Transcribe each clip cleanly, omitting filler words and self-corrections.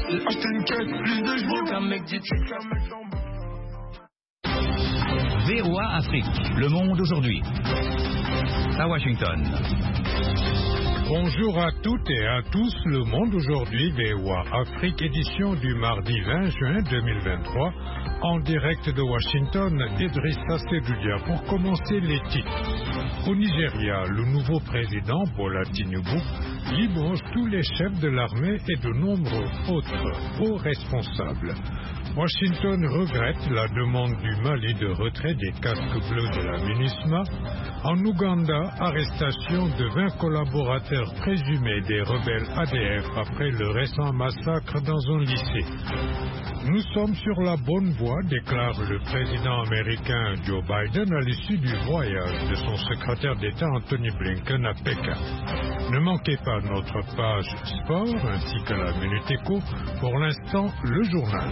VOA Afrique, le monde aujourd'hui. À Washington. Bonjour à toutes et à tous, le monde aujourd'hui, VOA Afrique, édition du mardi 20 juin 2023, en direct de Washington, Idrissa Seloudia. Pour commencer les titres. Au Nigeria, le nouveau président, Bola Tinubu, limoge tous les chefs de l'armée et de nombreux autres hauts responsables. Washington regrette la demande du Mali de retrait des casques bleus de la MINUSMA. En Ouganda, arrestation de 20 collaborateurs présumés des rebelles ADF après le récent massacre dans un lycée. Nous sommes sur la bonne voie, déclare le président américain Joe Biden à l'issue du voyage de son secrétaire d'État Anthony Blinken à Pékin. Ne manquez pas notre page sport ainsi que la Minute Éco. Pour l'instant, le journal.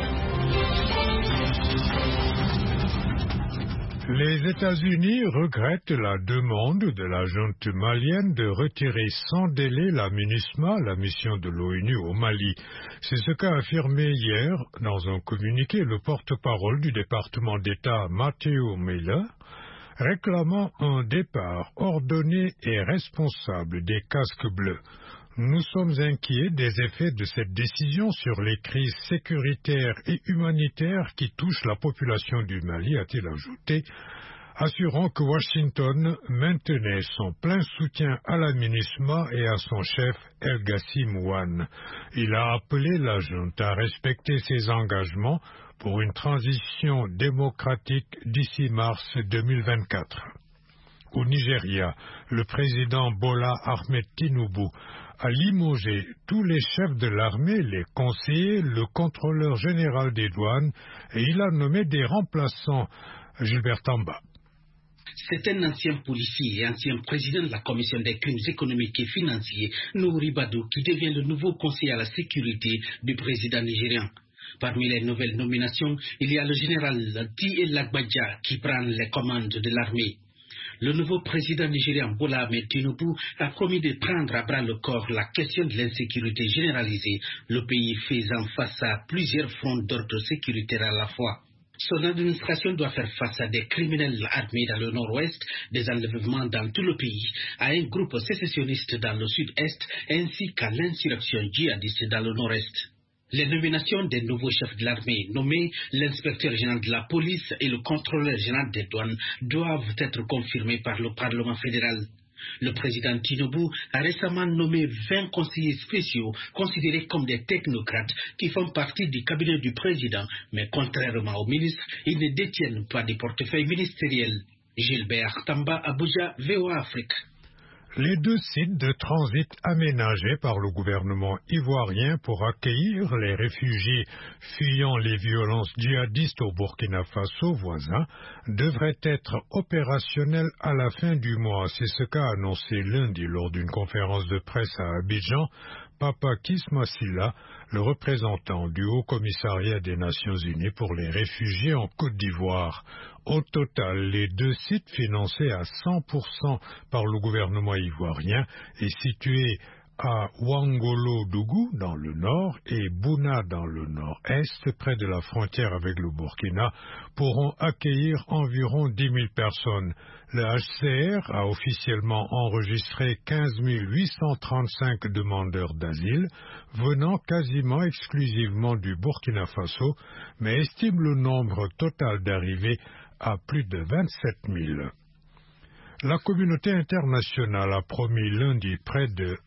Les États-Unis regrettent la demande de la junte malienne de retirer sans délai la MINUSMA, la mission de l'ONU au Mali. C'est ce qu'a affirmé hier, dans un communiqué, le porte-parole du département d'État Matthew Miller, réclamant un départ ordonné et responsable des casques bleus. Nous sommes inquiets des effets de cette décision sur les crises sécuritaires et humanitaires qui touchent la population du Mali, a-t-il ajouté, assurant que Washington maintenait son plein soutien à la MINUSMA et à son chef El Gassim Ouane. Il a appelé la junte à respecter ses engagements pour une transition démocratique d'ici mars 2024. Au Nigeria, le président Bola Ahmed Tinubu a limogé tous les chefs de l'armée, les conseillers, le contrôleur général des douanes et il a nommé des remplaçants. Gilbert Tamba. C'est un ancien policier et ancien président de la Commission des crimes économiques et financiers, Nouri Badou, qui devient le nouveau conseiller à la sécurité du président nigérian. Parmi les nouvelles nominations, il y a le général T. Lagbadja qui prend les commandes de l'armée. Le nouveau président nigérian Bola Ahmed Tinubu a promis de prendre à bras le corps la question de l'insécurité généralisée, le pays faisant face à plusieurs fronts d'ordre sécuritaire à la fois. Son administration doit faire face à des criminels armés dans le nord-ouest, des enlèvements dans tout le pays, à un groupe sécessionniste dans le sud-est, ainsi qu'à l'insurrection djihadiste dans le nord-est. Les nominations des nouveaux chefs de l'armée nommés, l'inspecteur général de la police et le contrôleur général des douanes doivent être confirmées par le Parlement fédéral. Le président Tinubu a récemment nommé 20 conseillers spéciaux considérés comme des technocrates qui font partie du cabinet du président, mais contrairement aux ministres, ils ne détiennent pas de portefeuille ministériel. Gilbert Tamba, Abuja, VOA Afrique. Les deux sites de transit aménagés par le gouvernement ivoirien pour accueillir les réfugiés fuyant les violences djihadistes au Burkina Faso voisin devraient être opérationnels à la fin du mois. C'est ce qu'a annoncé lundi lors d'une conférence de presse à Abidjan Papa Kismasila, le représentant du Haut-Commissariat des Nations Unies pour les réfugiés en Côte d'Ivoire. Au total, les deux sites financés à 100% par le gouvernement ivoirien et situés à Ouangolo-Dougou dans le nord et Bouna dans le nord-est, près de la frontière avec le Burkina, pourront accueillir environ 10 000 personnes. Le HCR a officiellement enregistré 15 835 demandeurs d'asile, venant quasiment exclusivement du Burkina Faso, mais estime le nombre total d'arrivées à plus de 27 000. La communauté internationale a promis lundi près de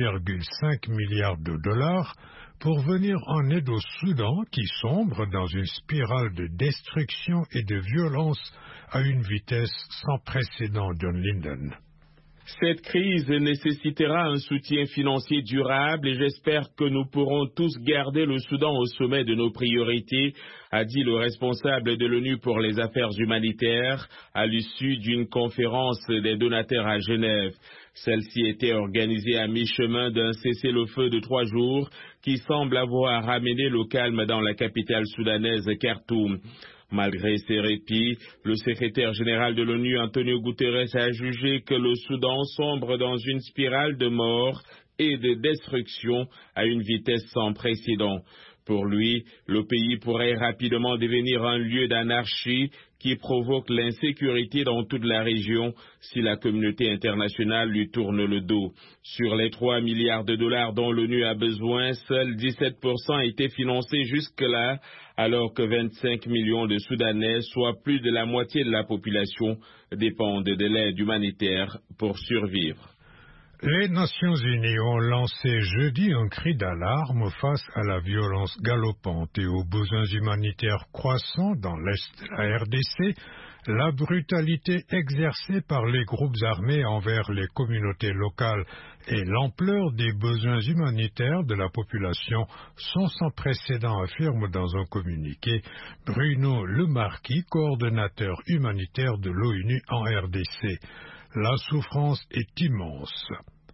1,5 milliard de dollars pour venir en aide au Soudan qui sombre dans une spirale de destruction et de violence à une vitesse sans précédent. John Linden. Cette crise nécessitera un soutien financier durable et j'espère que nous pourrons tous garder le Soudan au sommet de nos priorités, a dit le responsable de l'ONU pour les affaires humanitaires à l'issue d'une conférence des donateurs à Genève. Celle-ci était organisée à mi-chemin d'un cessez-le-feu de 3 jours qui semble avoir ramené le calme dans la capitale soudanaise Khartoum. Malgré ces répits, le secrétaire général de l'ONU, Antonio Guterres, a jugé que le Soudan sombre dans une spirale de mort et de destruction à une vitesse sans précédent. Pour lui, le pays pourrait rapidement devenir un lieu d'anarchie qui provoque l'insécurité dans toute la région si la communauté internationale lui tourne le dos. Sur les 3 milliards de dollars dont l'ONU a besoin, seuls 17% étaient financés jusque-là, alors que 25 millions de Soudanais, soit plus de la moitié de la population, dépendent de l'aide humanitaire pour survivre. Les Nations Unies ont lancé jeudi un cri d'alarme face à la violence galopante et aux besoins humanitaires croissants dans l'est de la RDC, la brutalité exercée par les groupes armés envers les communautés locales et l'ampleur des besoins humanitaires de la population sont sans précédent, affirme dans un communiqué Bruno Lemarquis, coordonnateur humanitaire de l'ONU en RDC. La souffrance est immense.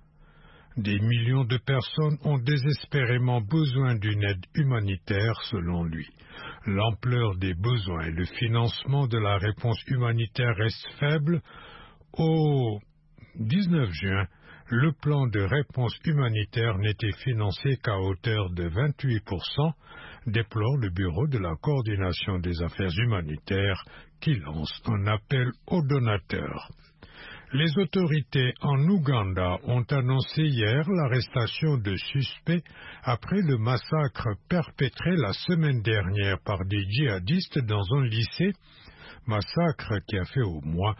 Des millions de personnes ont désespérément besoin d'une aide humanitaire, selon lui. L'ampleur des besoins et le financement de la réponse humanitaire restent faibles. Au 19 juin, le plan de réponse humanitaire n'était financé qu'à hauteur de 28%, déplore le Bureau de la coordination des affaires humanitaires qui lance un appel aux donateurs. Les autorités en Ouganda ont annoncé hier l'arrestation de suspects après le massacre perpétré la semaine dernière par des djihadistes dans un lycée, massacre qui a fait au moins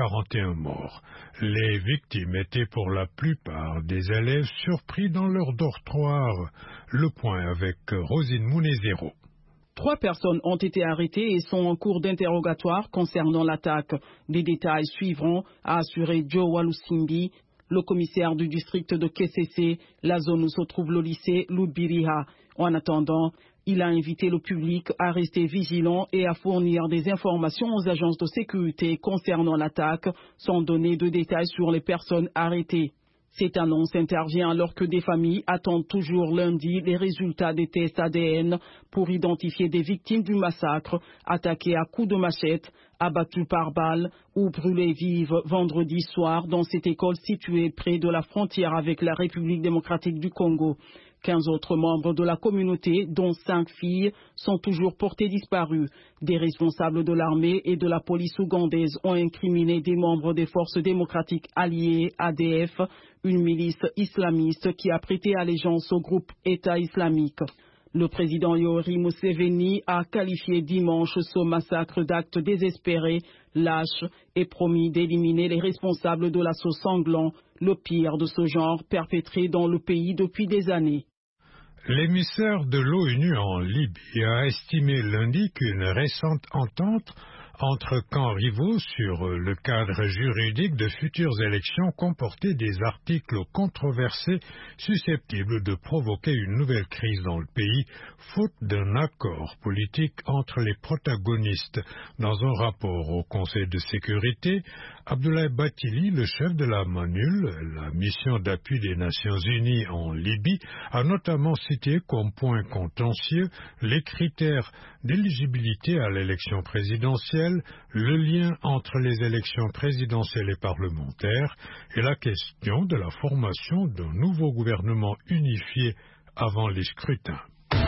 41 morts. Les victimes étaient pour la plupart des élèves surpris dans leur dortoir. Le point avec Rosine Mounezero. 3 personnes ont été arrêtées et sont en cours d'interrogatoire concernant l'attaque. Des détails suivront, a assuré Joe Walusimbi, le commissaire du district de Kesese, la zone où se trouve le lycée Lubiriha. En attendant, il a invité le public à rester vigilant et à fournir des informations aux agences de sécurité concernant l'attaque, sans donner de détails sur les personnes arrêtées. Cette annonce intervient alors que des familles attendent toujours lundi les résultats des tests ADN pour identifier des victimes du massacre, attaquées à coups de machette, abattues par balles ou brûlées vives vendredi soir dans cette école située près de la frontière avec la République démocratique du Congo. 15 autres membres de la communauté, dont 5 filles, sont toujours portés disparus. Des responsables de l'armée et de la police ougandaise ont incriminé des membres des forces démocratiques alliées ADF, une milice islamiste qui a prêté allégeance au groupe État islamique. Le président Yoweri Museveni a qualifié dimanche ce massacre d'acte désespéré, lâche et promis d'éliminer les responsables de l'assaut sanglant, le pire de ce genre perpétré dans le pays depuis des années. L'émissaire de l'ONU en Libye a estimé lundi qu'une récente entente entre camps rivaux sur le cadre juridique de futures élections comportait des articles controversés susceptibles de provoquer une nouvelle crise dans le pays, faute d'un accord politique entre les protagonistes. Dans un rapport au Conseil de sécurité, Abdoulaye Bathily, le chef de la MONUL, la mission d'appui des Nations Unies en Libye, a notamment cité comme point contentieux les critères d'éligibilité à l'élection présidentielle, le lien entre les élections présidentielles et parlementaires et la question de la formation d'un nouveau gouvernement unifié avant les scrutins.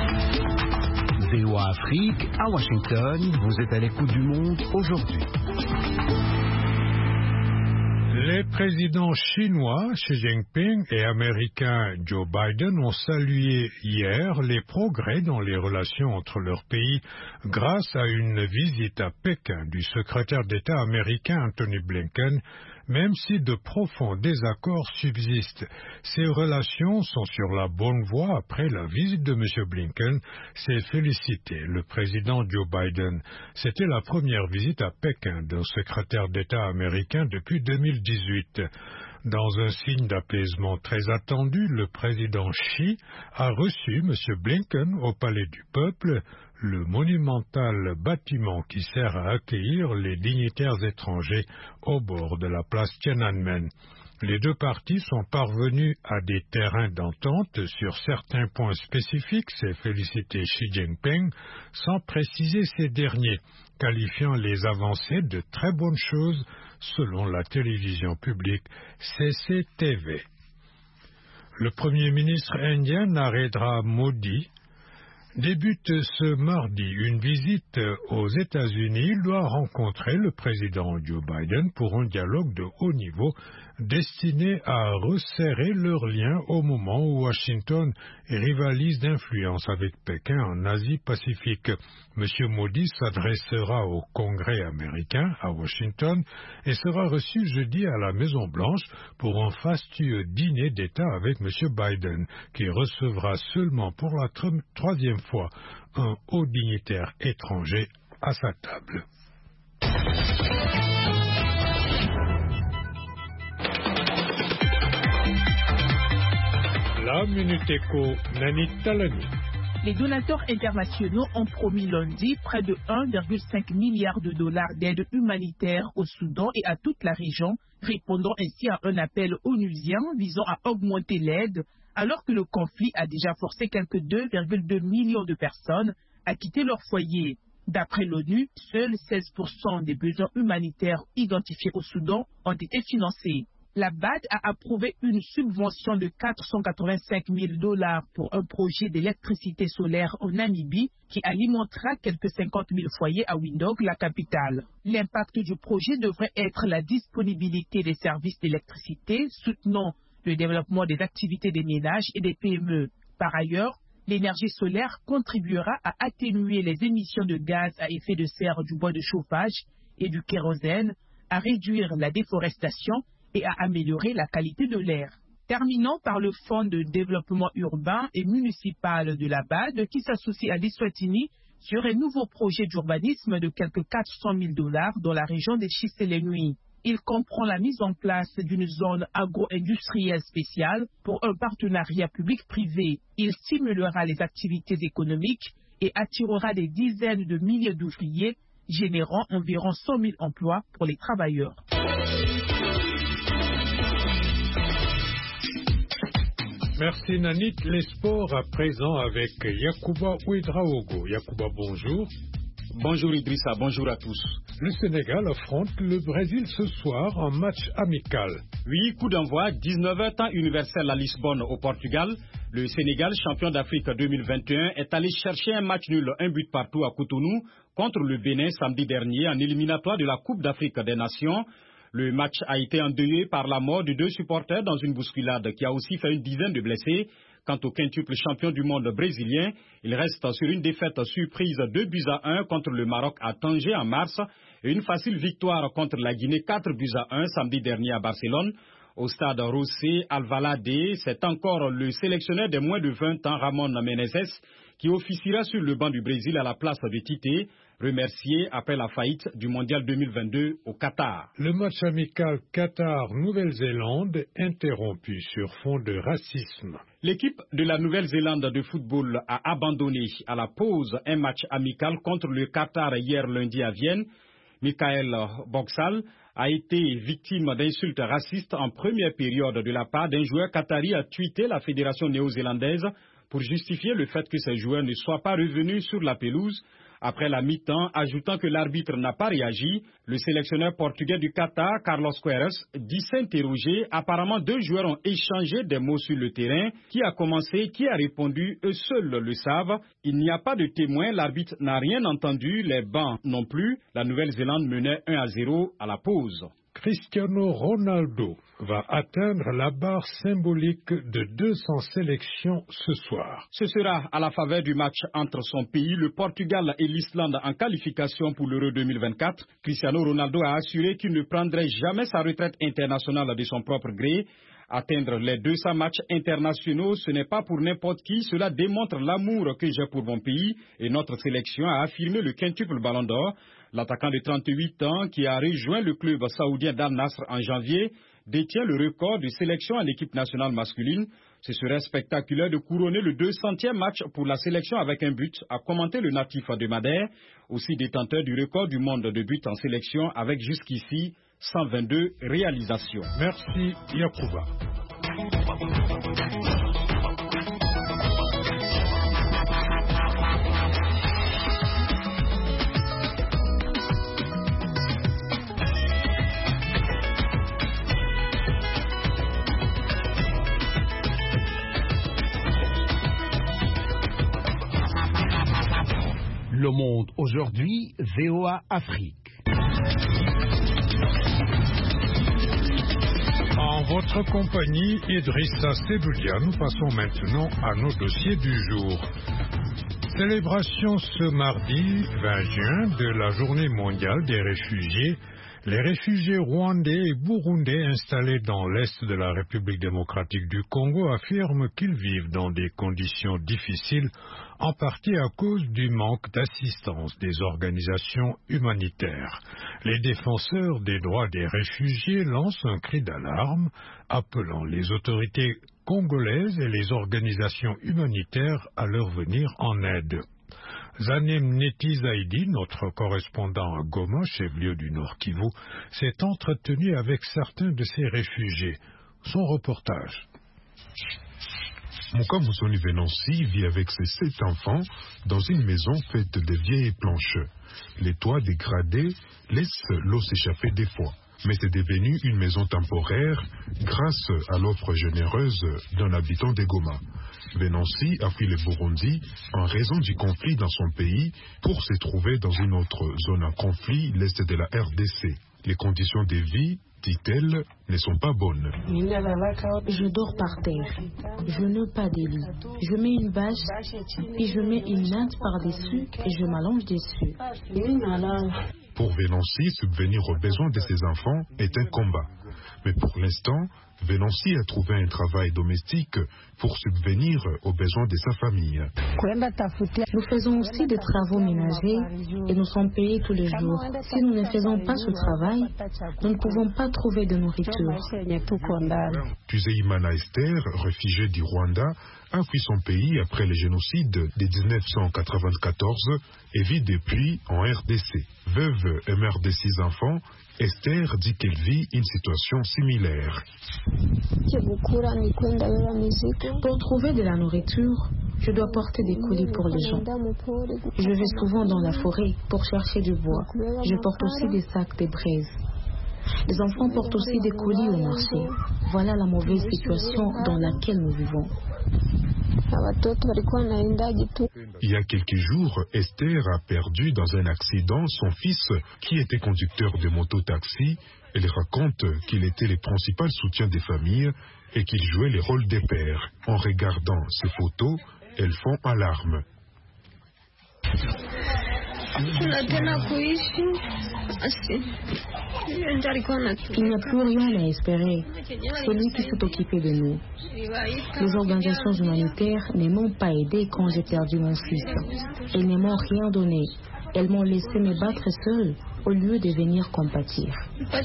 VOA Afrique, à Washington, vous êtes à l'écoute du monde aujourd'hui. Les présidents chinois Xi Jinping et américain Joe Biden ont salué hier les progrès dans les relations entre leurs pays grâce à une visite à Pékin du secrétaire d'État américain Antony Blinken, même si de profonds désaccords subsistent. Ces relations sont sur la bonne voie après la visite de M. Blinken, s'est félicité le président Joe Biden. C'était la première visite à Pékin d'un secrétaire d'État américain depuis 2018. Dans un signe d'apaisement très attendu, le président Xi a reçu M. Blinken au Palais du Peuple, le monumental bâtiment qui sert à accueillir les dignitaires étrangers au bord de la place Tiananmen. Les deux parties sont parvenus à des terrains d'entente sur certains points spécifiques, s'est félicité Xi Jinping, sans préciser ces derniers, qualifiant les avancées de très bonnes choses selon la télévision publique CCTV. Le Premier ministre indien Narendra Modi débute ce mardi une visite aux États-Unis. Il doit rencontrer le président Joe Biden pour un dialogue de haut niveau destiné à resserrer leurs liens au moment où Washington rivalise d'influence avec Pékin en Asie-Pacifique. M. Modi s'adressera au Congrès américain à Washington et sera reçu jeudi à la Maison-Blanche pour un fastueux dîner d'État avec M. Biden, qui recevra seulement pour la troisième fois un haut dignitaire étranger à sa table. La Minute Éco, Nanit Talani. Les donateurs internationaux ont promis lundi près de 1,5 milliard de dollars d'aide humanitaire au Soudan et à toute la région, répondant ainsi à un appel onusien visant à augmenter l'aide, alors que le conflit a déjà forcé quelques 2,2 millions de personnes à quitter leur foyer. D'après l'ONU, seuls 16% des besoins humanitaires identifiés au Soudan ont été financés. La BAD a approuvé une subvention de 485 000 dollars pour un projet d'électricité solaire en Namibie qui alimentera quelques 50 000 foyers à Windhoek, la capitale. L'impact du projet devrait être la disponibilité des services d'électricité soutenant le développement des activités des ménages et des PME. Par ailleurs, l'énergie solaire contribuera à atténuer les émissions de gaz à effet de serre du bois de chauffage et du kérosène, à réduire la déforestation et à améliorer la qualité de l'air. Terminons par le Fonds de développement urbain et municipal de la BAD qui s'associe à l'Eswatini sur un nouveau projet d'urbanisme de quelques 400 000 dollars dans la région des Chiselhenui. Il comprend la mise en place d'une zone agro-industrielle spéciale pour un partenariat public-privé. Il stimulera les activités économiques et attirera des dizaines de milliers d'ouvriers, générant environ 100 000 emplois pour les travailleurs. Merci Nanit. Les sports à présent avec Yacouba Ouedraogo. Yacouba, bonjour. Bonjour Idrissa, bonjour à tous. Le Sénégal affronte le Brésil ce soir en match amical. Oui, coup d'envoi, 19h temps universel à Lisbonne au Portugal. Le Sénégal, champion d'Afrique 2021, est allé chercher un match nul, un but partout à Cotonou contre le Bénin samedi dernier en éliminatoire de la Coupe d'Afrique des Nations. Le match a été endeuillé par la mort de 2 supporters dans une bousculade qui a aussi fait une dizaine de blessés. Quant au quintuple champion du monde brésilien, il reste sur une défaite surprise 2-1 contre le Maroc à Tanger en mars et une facile victoire contre la Guinée 4-1 samedi dernier à Barcelone. Au stade José Alvalade, c'est encore le sélectionneur des moins de 20 ans, Ramon Menezes, qui officiera sur le banc du Brésil à la place de Tite, remercié après la faillite du Mondial 2022 au Qatar. Le match amical Qatar-Nouvelle-Zélande interrompu sur fond de racisme. L'équipe de la Nouvelle-Zélande de football a abandonné à la pause un match amical contre le Qatar hier lundi à Vienne. Michael Boxall a été victime d'insultes racistes en première période de la part d'un joueur qatari a tweeté la fédération néo-zélandaise pour justifier le fait que ces joueurs ne soient pas revenus sur la pelouse. Après la mi-temps, ajoutant que l'arbitre n'a pas réagi, le sélectionneur portugais du Qatar, Carlos Queiroz, dit s'interroger. Apparemment, 2 joueurs ont échangé des mots sur le terrain. Qui a commencé, qui a répondu, eux seuls le savent. Il n'y a pas de témoin, l'arbitre n'a rien entendu, les bancs non plus. La Nouvelle-Zélande menait 1-0 à la pause. Cristiano Ronaldo va atteindre la barre symbolique de 200 sélections ce soir. Ce sera à la faveur du match entre son pays, le Portugal et l'Islande en qualification pour l'Euro 2024. Cristiano Ronaldo a assuré qu'il ne prendrait jamais sa retraite internationale de son propre gré. Atteindre les 200 matchs internationaux, ce n'est pas pour n'importe qui. Cela démontre l'amour que j'ai pour mon pays et notre sélection, a affirmé le quintuple Ballon d'Or. L'attaquant de 38 ans, qui a rejoint le club saoudien d'Al Nassr en janvier, détient le record de sélection en équipe nationale masculine. Ce serait spectaculaire de couronner le 200e match pour la sélection avec un but, a commenté le natif de Madère, aussi détenteur du record du monde de buts en sélection avec jusqu'ici 122 réalisations. Merci Yacouba. Le Monde aujourd'hui, VOA Afrique. En votre compagnie, Idrissa Seboulia, nous passons maintenant à nos dossiers du jour. Célébration ce mardi 20 juin de la Journée mondiale des réfugiés. Les réfugiés rwandais et burundais installés dans l'est de la République démocratique du Congo affirment qu'ils vivent dans des conditions difficiles, en partie à cause du manque d'assistance des organisations humanitaires. Les défenseurs des droits des réfugiés lancent un cri d'alarme, appelant les autorités congolaises et les organisations humanitaires à leur venir en aide. Zanem Neti Zaidi, notre correspondant à Goma, chef-lieu du Nord Kivu, s'est entretenu avec certains de ces réfugiés. Son reportage. Mouka Moussoni Venansi vit avec ses 7 enfants dans une maison faite de vieilles planches. Les toits dégradés laissent l'eau s'échapper des fois. Mais c'est devenu une maison temporaire grâce à l'offre généreuse d'un habitant de Goma. Venansi a fui le Burundi en raison du conflit dans son pays pour se trouver dans une autre zone en conflit, l'est de la RDC. Les conditions de vie, dit-elle, ne sont pas bonnes. Je dors par terre. Je n'ai pas de lit. Je mets une bâche, puis je mets une natte par-dessus et je m'allonge dessus. Pour Venansi, subvenir aux besoins de ses enfants est un combat. Mais pour l'instant, Venansi a trouvé un travail domestique pour subvenir aux besoins de sa famille. Nous faisons aussi des travaux ménagers et nous sommes payés tous les jours. Si nous ne faisons pas ce travail, nous ne pouvons pas trouver de nourriture. Tuzeimana Esther, réfugiée du Rwanda, a fui son pays après le génocide de 1994 et vit depuis en RDC. Veuve et mère de 6 enfants, Esther dit qu'elle vit une situation similaire. Pour trouver de la nourriture, je dois porter des colis pour les gens. Je vais souvent dans la forêt pour chercher du bois. Je porte aussi des sacs de braises. Les enfants portent aussi des colis au marché. Voilà la mauvaise situation dans laquelle nous vivons. Il y a quelques jours, Esther a perdu dans un accident son fils qui était conducteur de moto-taxi. Elle raconte qu'il était le principal soutien des familles et qu'il jouait le rôle des pères. En regardant ces photos, elles font alarme. Il n'y a plus rien à espérer. Celui qui s'est occupé de nous. Les organisations humanitaires ne m'ont pas aidé quand j'ai perdu mon fils. Elles ne m'ont rien donné. Elles m'ont laissé me battre seule au lieu de venir compatir.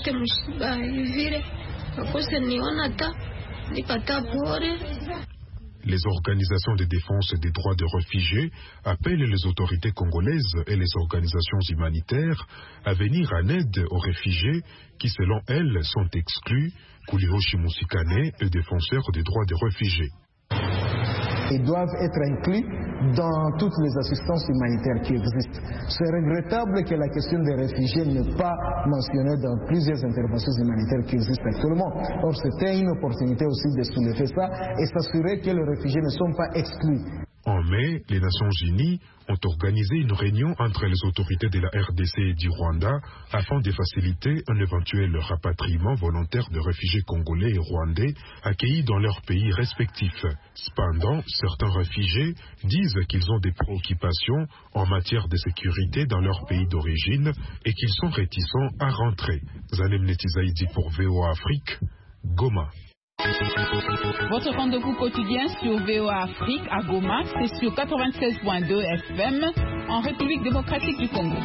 Les organisations de défense des droits des réfugiés appellent les autorités congolaises et les organisations humanitaires à venir en aide aux réfugiés qui, selon elles, sont exclus. Kulihoshi Musikane est défenseur des droits des réfugiés. Ils doivent être inclus dans toutes les assistances humanitaires qui existent. C'est regrettable que la question des réfugiés n'est pas mentionnée dans plusieurs interventions humanitaires qui existent actuellement. Or, c'était une opportunité aussi de soulever ça et s'assurer que les réfugiés ne sont pas exclus. En mai, les Nations Unies ont organisé une réunion entre les autorités de la RDC et du Rwanda afin de faciliter un éventuel rapatriement volontaire de réfugiés congolais et rwandais accueillis dans leurs pays respectifs. Cependant, certains réfugiés disent qu'ils ont des préoccupations en matière de sécurité dans leur pays d'origine et qu'ils sont réticents à rentrer. Zanem Netizaïdi pour VOA Afrique, Goma. Votre rendez-vous quotidien sur VOA Afrique à Goma, c'est sur 96.2 FM en République démocratique du Congo.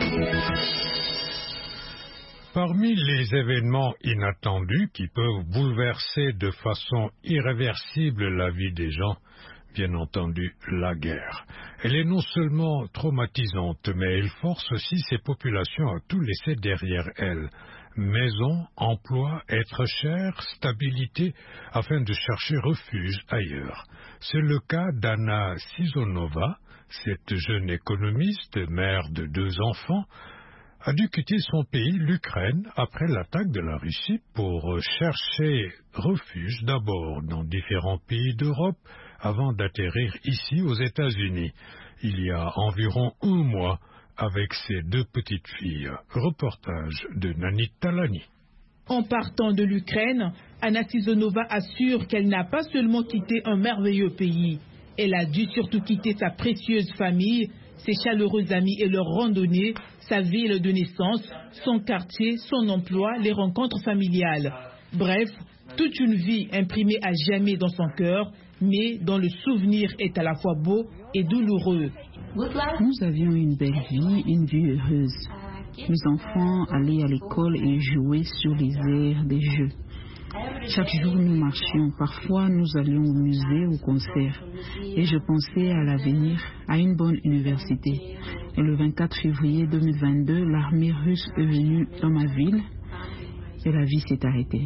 Parmi les événements inattendus qui peuvent bouleverser de façon irréversible la vie des gens, bien entendu, la guerre. Elle est non seulement traumatisante, mais elle force aussi ces populations à tout laisser derrière elles. Maison, emploi, être cher, stabilité, afin de chercher refuge ailleurs. C'est le cas d'Anna Sizonova, cette jeune économiste, mère de 2 enfants, a dû quitter son pays, l'Ukraine, après l'attaque de la Russie pour chercher refuge d'abord dans différents pays d'Europe avant d'atterrir ici aux États-Unis. Il y a environ 1 mois, avec ses 2 petites filles. Reportage de Nani Talani. En partant de l'Ukraine, Anna Tizonova assure qu'elle n'a pas seulement quitté un merveilleux pays. Elle a dû surtout quitter sa précieuse famille, ses chaleureux amis et leurs randonnées, sa ville de naissance, son quartier, son emploi, les rencontres familiales. Bref, toute une vie imprimée à jamais dans son cœur, mais dont le souvenir est à la fois beau et douloureux. Nous avions une belle vie, une vie heureuse. Mes enfants allaient à l'école et jouaient sur les aires des jeux. Chaque jour nous marchions, parfois nous allions au musée, au concert. Et je pensais à l'avenir, à une bonne université. Et le 24 février 2022, l'armée russe est venue dans ma ville et la vie s'est arrêtée.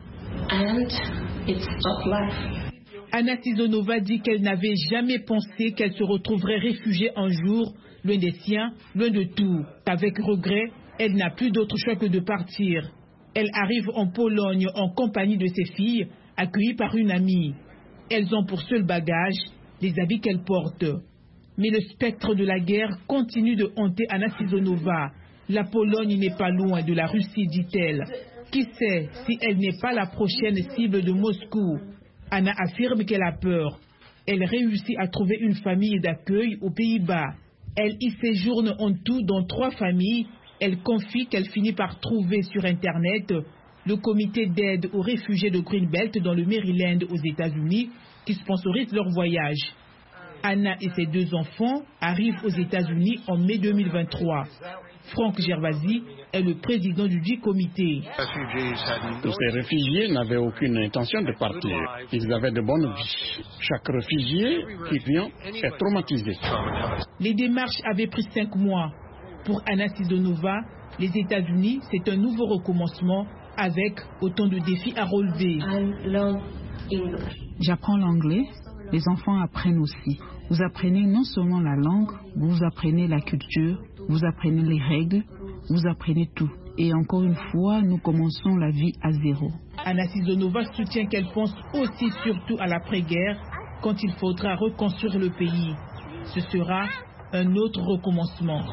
Anna Tizonova dit qu'elle n'avait jamais pensé qu'elle se retrouverait réfugiée un jour, loin des siens, loin de tout. Avec regret, elle n'a plus d'autre choix que de partir. Elle arrive en Pologne en compagnie de ses filles, accueillies par une amie. Elles ont pour seul bagage les habits qu'elles portent. Mais le spectre de la guerre continue de hanter Anna Tizonova. La Pologne n'est pas loin de la Russie, dit-elle. Qui sait si elle n'est pas la prochaine cible de Moscou? Anna affirme qu'elle a peur. Elle réussit à trouver une famille d'accueil aux Pays-Bas. Elle y séjourne en tout dans 3 familles. Elle confie qu'elle finit par trouver sur Internet le comité d'aide aux réfugiés de Greenbelt dans le Maryland aux États-Unis qui sponsorise leur voyage. Anna et ses 2 enfants arrivent aux États-Unis en mai 2023. Franck Gervasi est le président du dit comité. Tous ces réfugiés n'avaient aucune intention de partir. Ils avaient de bonnes vies. Chaque réfugié qui vient est traumatisé. Les démarches avaient pris 5 mois. Pour Anna Tizonova, les États-Unis, c'est un nouveau recommencement avec autant de défis à relever. J'apprends l'anglais, les enfants apprennent aussi. Vous apprenez non seulement la langue, vous apprenez la culture, vous apprenez les règles, vous apprenez tout. Et encore une fois, nous commençons la vie à zéro. Anna Tizonova soutient qu'elle pense aussi surtout à l'après-guerre, quand il faudra reconstruire le pays. Ce sera un autre recommencement.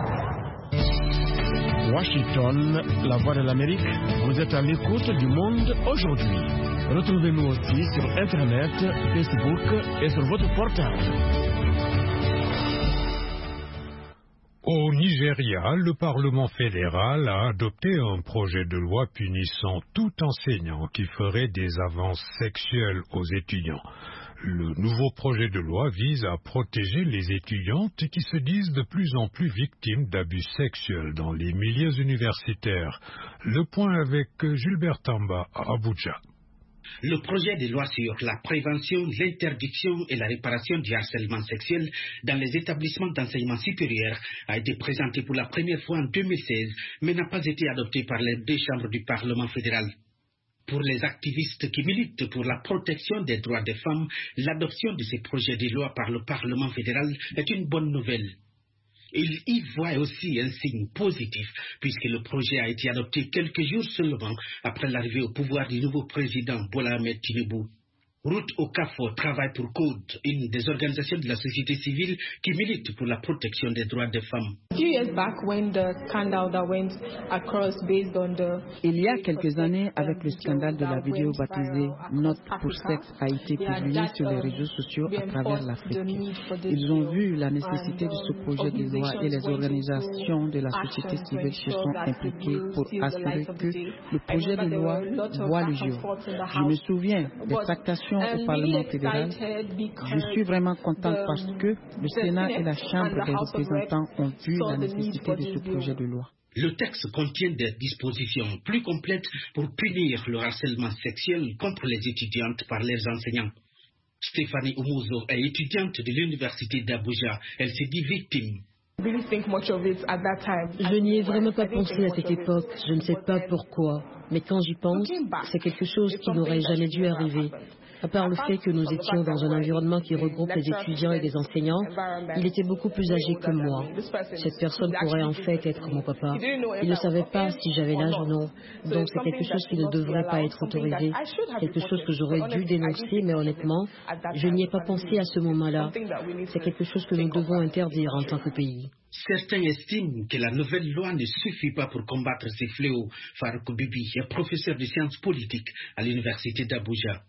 Washington, la voix de l'Amérique, vous êtes à l'écoute du monde aujourd'hui. Retrouvez-nous aussi sur Internet, Facebook et sur votre portable. Au Nigeria, le Parlement fédéral a adopté un projet de loi punissant tout enseignant qui ferait des avances sexuelles aux étudiants. Le nouveau projet de loi vise à protéger les étudiantes qui se disent de plus en plus victimes d'abus sexuels dans les milieux universitaires. Le point avec Gilbert Tamba à Abuja. Le projet de loi sur la prévention, l'interdiction et la réparation du harcèlement sexuel dans les établissements d'enseignement supérieur a été présenté pour la première fois en 2016, mais n'a pas été adopté par les 2 chambres du Parlement fédéral. Pour les activistes qui militent pour la protection des droits des femmes, l'adoption de ces projets de loi par le Parlement fédéral est une bonne nouvelle. Ils y voient aussi un signe positif, puisque le projet a été adopté quelques jours seulement après l'arrivée au pouvoir du nouveau président Bola Ahmed Tinubu. Ruth Okafor travaille pour Code, une des organisations de la société civile qui milite pour la protection des droits des femmes. Il y a quelques années, avec le scandale de la vidéo baptisée Note pour sexe a été publiée sur les réseaux sociaux à travers l'Afrique. Ils ont vu la nécessité de ce projet de loi et les organisations de la société civile se sont impliquées pour assurer que le projet de loi voit le jour. Je me souviens des tractations au Parlement fédéral. Je suis vraiment contente parce que le Sénat et la Chambre des représentants ont vu la nécessité de ce projet de loi. Le texte contient des dispositions plus complètes pour punir le harcèlement sexuel contre les étudiantes par leurs enseignants. Stéphanie Oumuzo est étudiante de l'université d'Abuja. Elle s'est dit victime. Je n'y ai vraiment pas pensé à cette époque. Je ne sais pas pourquoi. Mais quand j'y pense, c'est quelque chose qui n'aurait jamais dû arriver. À part le fait que nous étions dans un environnement qui regroupe les étudiants et les enseignants, il était beaucoup plus âgé que moi. Cette personne pourrait en fait être mon papa. Il ne savait pas si j'avais l'âge ou non. Donc c'est quelque chose qui ne devrait pas être autorisé. Quelque chose que j'aurais dû dénoncer, mais honnêtement, je n'y ai pas pensé à ce moment-là. C'est quelque chose que nous devons interdire en tant que pays. Certains estiment que la nouvelle loi ne suffit pas pour combattre ces fléaux. Farouk Bibi est professeur de sciences politiques à l'université d'Abuja.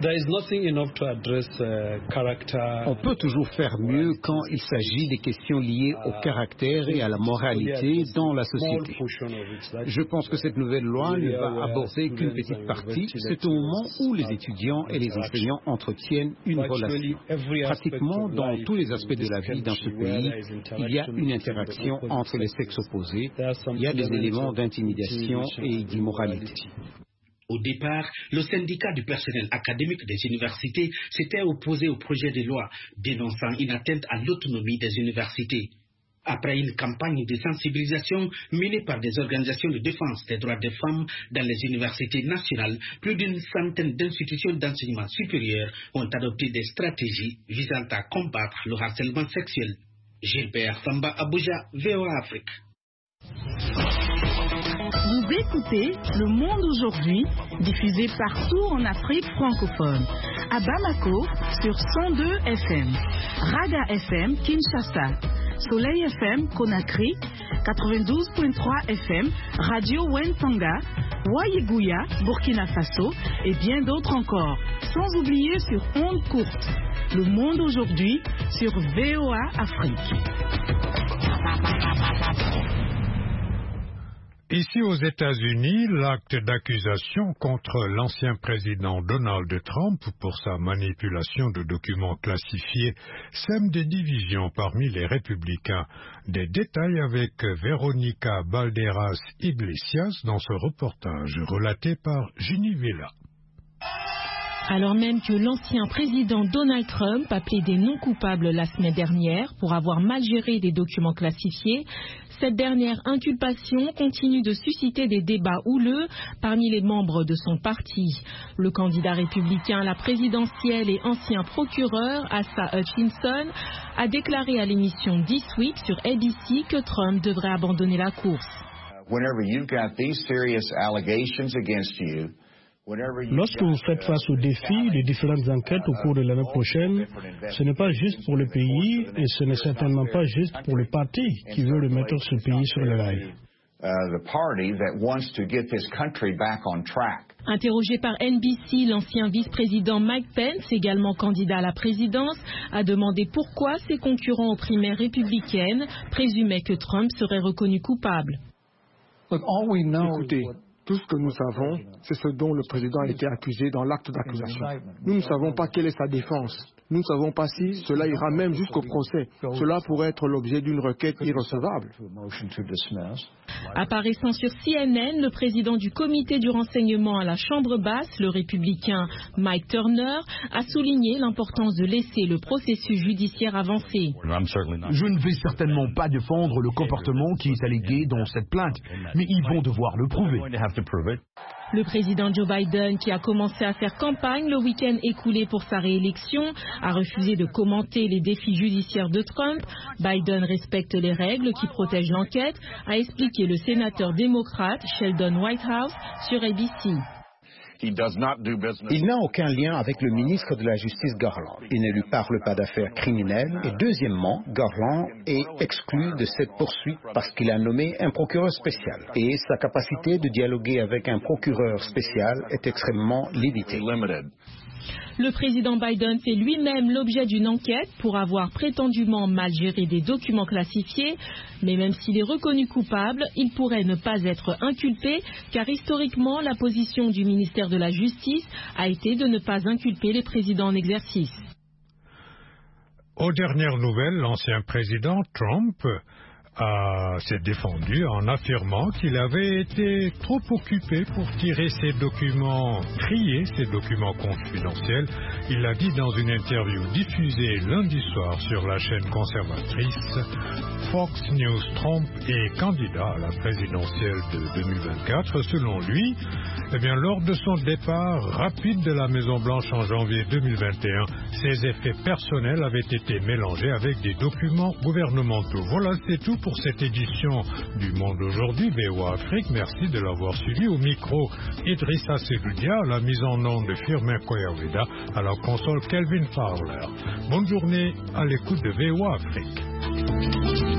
On peut toujours faire mieux quand il s'agit des questions liées au caractère et à la moralité dans la société. Je pense que cette nouvelle loi ne va aborder qu'une petite partie. C'est au moment où les étudiants et les enseignants entretiennent une relation. Pratiquement dans tous les aspects de la vie dans ce pays, il y a une interaction entre les sexes opposés. Il y a des éléments d'intimidation et d'immoralité. Au départ, le syndicat du personnel académique des universités s'était opposé au projet de loi, dénonçant une atteinte à l'autonomie des universités. Après une campagne de sensibilisation menée par des organisations de défense des droits des femmes dans les universités nationales, plus d'une centaine d'institutions d'enseignement supérieur ont adopté des stratégies visant à combattre le harcèlement sexuel. Gilbert Samba, Abuja, VOA Afrique. Vous écoutez Le Monde aujourd'hui, diffusé partout en Afrique francophone. À Bamako, sur 102 FM. Raga FM, Kinshasa. Soleil FM, Conakry. 92.3 FM, Radio Wentanga. Wayiguya, Burkina Faso. Et bien d'autres encore. Sans oublier sur ondes courtes. Le Monde aujourd'hui, sur VOA Afrique. Ici aux États-Unis, l'acte d'accusation contre l'ancien président Donald Trump pour sa manipulation de documents classifiés sème des divisions parmi les républicains. Des détails avec Véronica Balderas Iglesias dans ce reportage relaté par Ginny Villa. Alors même que l'ancien président Donald Trump appelait des non-coupables la semaine dernière pour avoir mal géré des documents classifiés, cette dernière inculpation continue de susciter des débats houleux parmi les membres de son parti. Le candidat républicain à la présidentielle et ancien procureur Asa Hutchinson a déclaré à l'émission This Week sur ABC que Trump devrait abandonner la course. Lorsque vous faites face aux défis des différentes enquêtes au cours de l'année prochaine, ce n'est pas juste pour le pays et ce n'est certainement pas juste pour le parti qui veut remettre ce pays sur les rails. Interrogé par NBC, l'ancien vice-président Mike Pence, également candidat à la présidence, a demandé pourquoi ses concurrents aux primaires républicaines présumaient que Trump serait reconnu coupable. Écoutez, tout ce que nous savons, c'est ce dont le président a été accusé dans l'acte d'accusation. Nous ne savons pas quelle est sa défense. Nous ne savons pas si cela ira même jusqu'au procès. Cela pourrait être l'objet d'une requête irrecevable. Apparaissant sur CNN, le président du comité du renseignement à la Chambre basse, le républicain Mike Turner, a souligné l'importance de laisser le processus judiciaire avancer. Je ne vais certainement pas défendre le comportement qui est allégué dans cette plainte, mais ils vont devoir le prouver. Le président Joe Biden, qui a commencé à faire campagne le week-end écoulé pour sa réélection, a refusé de commenter les défis judiciaires de Trump. Biden respecte les règles qui protègent l'enquête, a expliqué le sénateur démocrate Sheldon Whitehouse sur ABC. Il n'a aucun lien avec le ministre de la Justice Garland. Il ne lui parle pas d'affaires criminelles. Et deuxièmement, Garland est exclu de cette poursuite parce qu'il a nommé un procureur spécial. Et sa capacité de dialoguer avec un procureur spécial est extrêmement limitée. Le président Biden fait lui-même l'objet d'une enquête pour avoir prétendument mal géré des documents classifiés. Mais même s'il est reconnu coupable, il pourrait ne pas être inculpé, car historiquement, la position du ministère de la Justice a été de ne pas inculper les présidents en exercice. Aux dernières nouvelles, l'ancien président Trump s'est défendu en affirmant qu'il avait été trop occupé pour trier ces documents confidentiels. Il l'a dit dans une interview diffusée lundi soir sur la chaîne conservatrice Fox News. Trump est candidat à la présidentielle de 2024. Selon lui, lors de son départ rapide de la Maison-Blanche en janvier 2021, ses effets personnels avaient été mélangés avec des documents gouvernementaux. Voilà, c'est tout pour cette édition du Monde aujourd'hui, VOA Afrique. Merci de l'avoir suivi. Au micro, Idrissa Seloudia, à la mise en onde de Firmin Koyaweda, à la console Kelvin Fowler. Bonne journée à l'écoute de VOA Afrique.